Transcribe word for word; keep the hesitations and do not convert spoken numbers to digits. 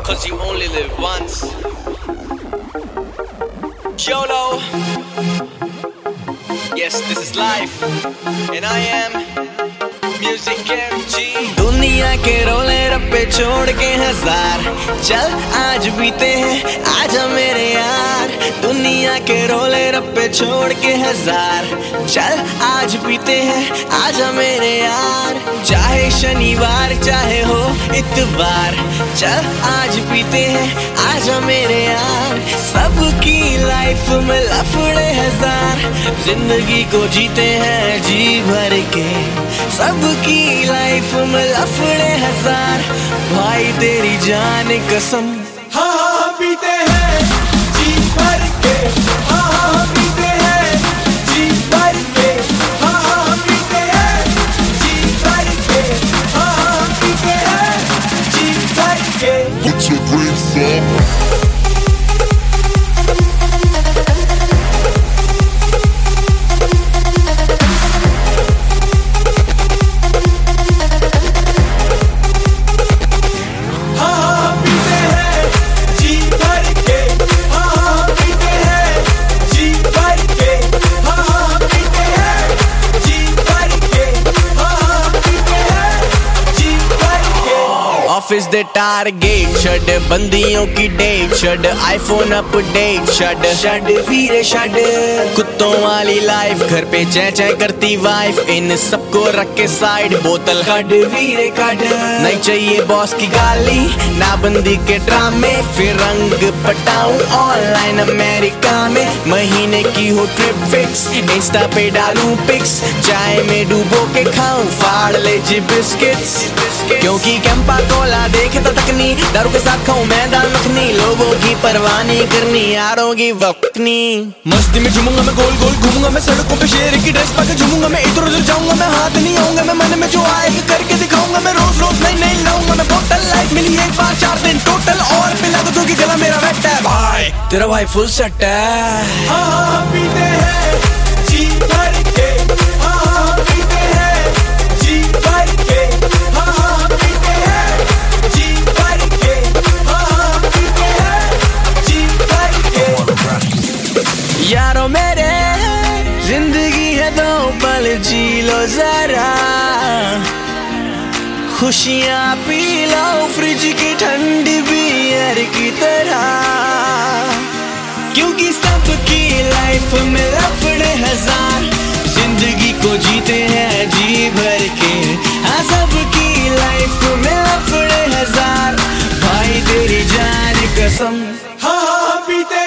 cause you only live once. YOLO. Yes, this is life, and I am Music M G. दुनिया के रोले रप्पे छोड़ के हजार, चल आज बीते हैं आजा मेरे यार। दुनिया के रोले रप्पे छोड़ के हजार, चल आज बीते हैं आजा मेरे यार। चाहे शनिवार चाहे हो इतवार, चल आज बीते हैं आजा मेरे यार। सबकी लाइफ में लफड़े हजार, जिंदगी को जीते हैं जी भर के। सबकी लाइफ में लफड़े हजार, भाई तेरी जान कसम। हाँ हाँ पीते हैं जी भर के, हाँ हाँ पीते हैं जी भर के, हाँ हाँ पीते हैं जी भर के, हाँ हाँ पीते हैं जी भर के। Put your drinks up. Office दे टारगेट छड़, बंदियों की डेट छड़, आईफोन अपडेट छड़ छड़ वीरे छड़। कुत्तों वाली लाइफ, घर पे चै चै करती वाइफ, इन सबको रख के साइड बोतल कड वीरे कड। नहीं चाहिए बॉस की गाली ना बंदी के ड्रामे, फिर रंग पटाऊं ऑनलाइन अमेरिका में। महीने की हो ट्रिप फिक्स, इंस्टा पे डालूं पिक्स, चाय में डूबो के खाऊं फाड़ ले जी बिस्किट्स। क्योंकि कैंपा कोला देखता तकनी, दारू के साथ खाऊं मैं दाल मखनी। लोगों की परवाह नहीं करनी, यारों की वक्त नहीं। मस्ती में झूमूंगा मैं, गोल गोल घूमूंगा मैं, सड़कों पे शेर की ड्रेस पाके झूमूंगा मैं। इधर उधर जाऊंगा मैं, हाथ नहीं आऊंगा मैं, मन में जो आएगा करके दिखाऊंगा मैं। रोज रोज नहीं नहीं लाऊंगा मैं बोतल, लाइफ मिली एक बार चार दिन टोटल, और पिला दो क्योंकि गला मेरा वेट है। भाई तेरा भाई फुल सेट है। हाँ हाँ पीते हैं जी भर के, हाँ हाँ पीते हैं जी भर के, हाँ हाँ पीते हैं जी भर के, हाँ हाँ पीते हैं जी भर के। यारों मेरे जिंदगी है दो पल जी लो जरा, खुशियाँ पी लो फ्रिज की ठंडी बियर की तरह। क्योंकि सबकी लाइफ में लफड़े हजार, जिंदगी को जीते हैं जी भर के। हाँ सबकी लाइफ में लफड़े हजार, भाई तेरी जान कसम। हाँ हाँ पीते